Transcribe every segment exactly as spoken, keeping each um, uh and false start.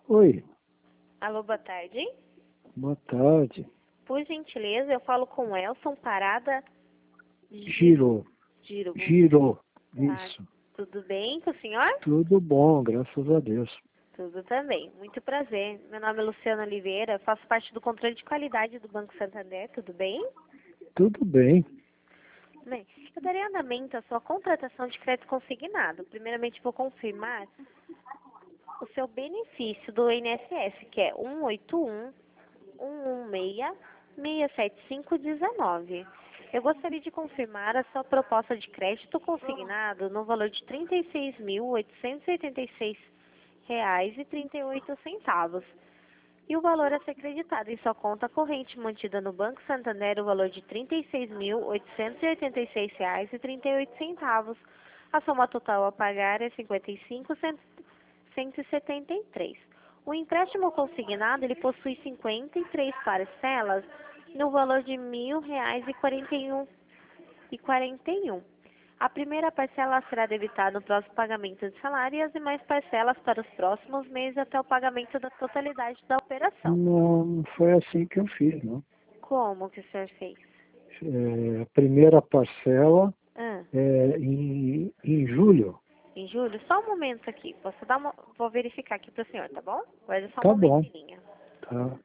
Oi, Alô, boa tarde. boa tarde. Por gentileza, eu falo com o Elson Parada Girou, Giro. girou. Tá, Isso. tudo bem com o senhor? Tudo bom, graças a Deus. Tudo também. Muito prazer. Meu nome é Luciana Oliveira, faço parte do controle de qualidade do Banco Santander, tudo bem? Tudo bem. Bem, eu darei andamento à sua contratação de crédito consignado. Primeiramente, vou confirmar o seu benefício do I N S S, que é um oito um, um um seis, seis sete cinco um nove. Eu gostaria de confirmar a sua proposta de crédito consignado no valor de trinta e seis mil, oitocentos e oitenta e seis reais e trinta e oito centavos. E o valor a ser creditado em sua conta corrente mantida no Banco Santander, o valor de trinta e seis mil, oitocentos e oitenta e seis reais e trinta e oito centavos. A soma total a pagar é cinquenta e cinco mil, cento e setenta e três. O empréstimo consignado, ele possui cinquenta e três parcelas no valor de mil reais e quarenta e um e quarenta e um. A primeira parcela será debitada no próximo pagamento de salário e as demais parcelas para os próximos meses até o pagamento da totalidade da operação. Não, não foi assim que eu fiz, não. Como que o senhor fez? É, a primeira parcela Ah, é em, em julho. em julho? Só um momento aqui. Posso dar uma... Vou verificar aqui para o senhor, tá bom? Guarda só um Tá momento bom. em linha. Tá.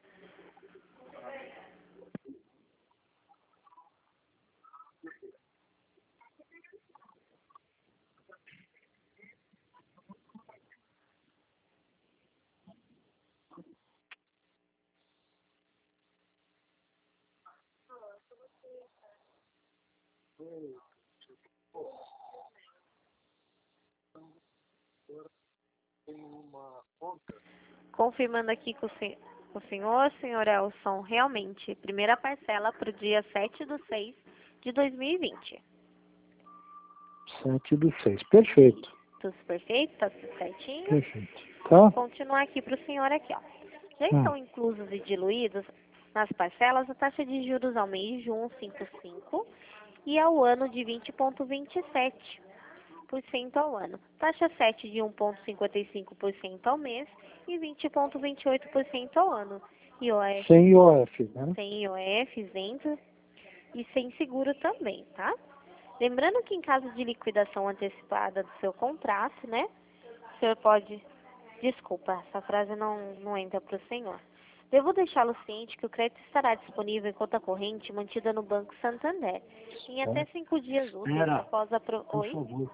Confirmando aqui com o, sen... com o senhor, senhor Elson, realmente, primeira parcela para o dia sete de seis de dois mil e vinte. Sete do seis. Perfeito. Tudo perfeito? Tá tudo certinho? Perfeito. Tá? Continuar aqui para o senhor aqui, ó. Já Ah, estão inclusos e diluídos nas parcelas a taxa de juros ao mês de um vírgula cinquenta e cinco e ao ano de vinte vírgula vinte e sete por cento ao ano. Taxa sete de um vírgula cinquenta e cinco por cento ao mês e vinte vírgula vinte e oito por cento ao ano. I O F sem I O F, né? sem I O F, isento e sem seguro também, tá? Lembrando que em caso de liquidação antecipada do seu contrato, né? O senhor pode... Desculpa, essa frase não, não entra para o senhor. Devo deixá-lo ciente que o crédito estará disponível em conta corrente mantida no Banco Santander em até Tá. cinco dias úteis Espera, após a... Pro... por Oi? favor.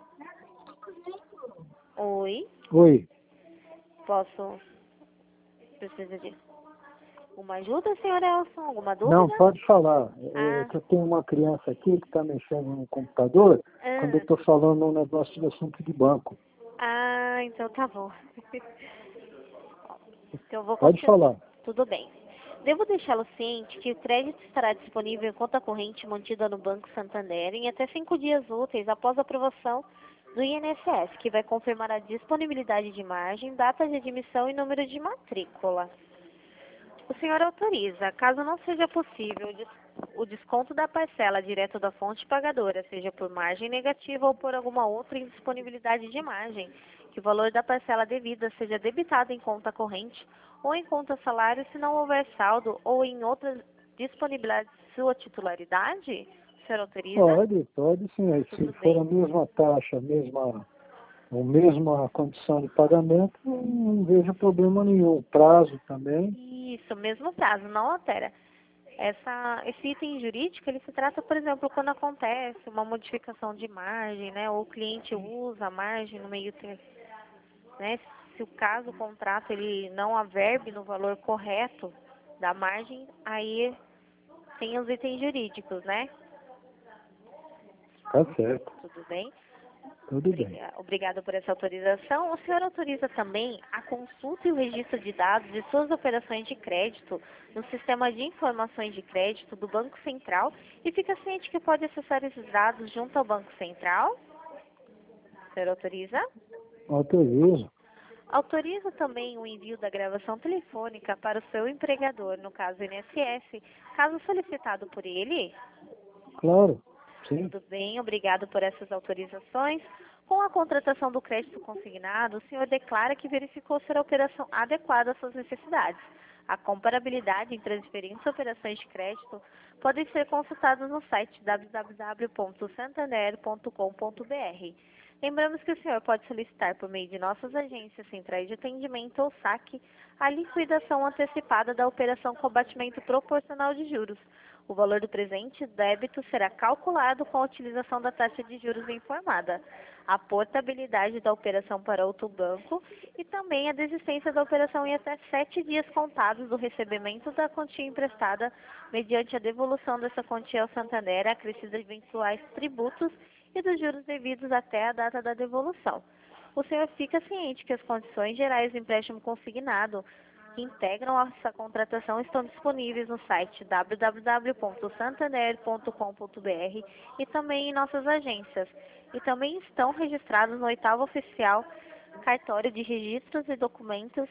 Oi? Oi. Posso... Precisa de uma ajuda, senhor Elson? Alguma Não, dúvida? pode falar. É Ah, que eu tenho uma criança aqui que está mexendo no computador quando eu ah, estou falando um negócio de assunto de banco. ah, então tá bom. Então eu vou Pode continuar. falar. Tudo bem. Devo deixá-lo ciente que o crédito estará disponível em conta corrente mantida no Banco Santander em até cinco dias úteis após a aprovação do I N S S, que vai confirmar a disponibilidade de margem, data de admissão e número de matrícula. O senhor autoriza, caso não seja possível, o des- o desconto da parcela direto da fonte pagadora, seja por margem negativa ou por alguma outra indisponibilidade de margem, que o valor da parcela devida seja debitado em conta corrente ou em conta salário se não houver saldo ou em outra disponibilidade de sua titularidade? O senhor autoriza? Pode, pode sim. Aí, se Tudo for bem. a mesma taxa, a mesma, a mesma condição de pagamento, não, não vejo problema nenhum. Prazo também. Isso, mesmo prazo, não altera. Essa, esse item jurídico, ele se trata, por exemplo, quando acontece uma modificação de margem, né, ou o cliente usa a margem no meio termo, né, se o caso, o contrato, ele não averbe no valor correto da margem, aí tem os itens jurídicos, né? Tá certo. Tudo bem? Tudo bem. Obriga- Obrigada por essa autorização. O senhor autoriza também a consulta e o registro de dados de suas operações de crédito no sistema de informações de crédito do Banco Central e fica ciente que pode acessar esses dados junto ao Banco Central? O senhor autoriza? Autorizo. Autoriza também o envio da gravação telefônica para o seu empregador, no caso I N S S, caso solicitado por ele? Claro. Sim. Tudo bem, obrigado por essas autorizações. Com a contratação do crédito consignado, o senhor declara que verificou ser a operação adequada às suas necessidades. A comparabilidade em transferências e operações de crédito podem ser consultadas no site w w w ponto santander ponto com ponto b r. Lembramos que o senhor pode solicitar por meio de nossas agências centrais de atendimento ou saque a liquidação antecipada da operação com abatimento proporcional de juros. O valor do presente débito será calculado com a utilização da taxa de juros informada, a portabilidade da operação para outro banco e também a desistência da operação em até sete dias contados do recebimento da quantia emprestada mediante a devolução dessa quantia ao Santander acrescida de eventuais tributos e dos juros devidos até a data da devolução. O senhor fica ciente que as condições gerais do empréstimo consignado que integram essa contratação estão disponíveis no site w w w ponto santander ponto com ponto b r e também em nossas agências. E também estão registrados no oitavo oficial cartório de registros e documentos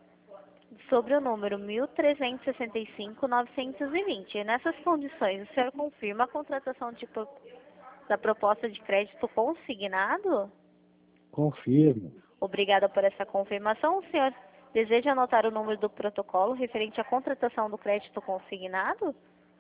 sobre o número mil trezentos e sessenta e cinco, novecentos e vinte. E nessas condições, o senhor confirma a contratação de, da proposta de crédito consignado? Confirmo. Obrigada por essa confirmação. O senhor deseja anotar o número do protocolo referente à contratação do crédito consignado?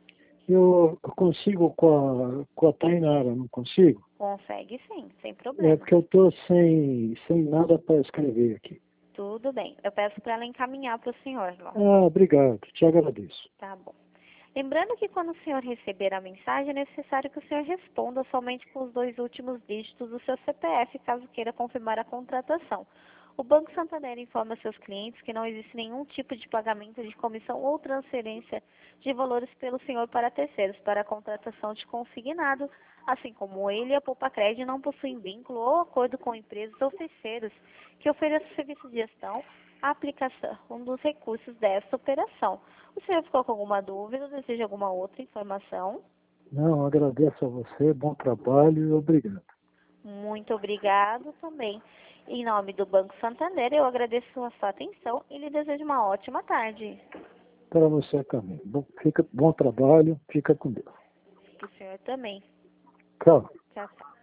Eu consigo com a, com a Tainara, não consigo? Consegue sim, sem problema. É porque eu estou sem, sem nada para escrever aqui. Tudo bem. Eu peço para ela encaminhar para o senhor. Lá. Ah, obrigado. Te agradeço. Tá bom. Lembrando que quando o senhor receber a mensagem, é necessário que o senhor responda somente com os dois últimos dígitos do seu C P F, caso queira confirmar a contratação. O Banco Santander informa seus clientes que não existe nenhum tipo de pagamento de comissão ou transferência de valores pelo senhor para terceiros para a contratação de consignado, assim como ele e a Poupa Crédito não possuem vínculo ou acordo com empresas ou terceiros que ofereçam serviço de gestão, a aplicação um dos recursos dessa operação. O senhor ficou com alguma dúvida ou deseja alguma outra informação? Não, agradeço a você, bom trabalho e obrigado. Muito obrigado também. Em nome do Banco Santander, eu agradeço a sua atenção e lhe desejo uma ótima tarde. Para você também. Bom, fica, bom trabalho, fica com Deus. O senhor também. Tchau. Tchau, tchau.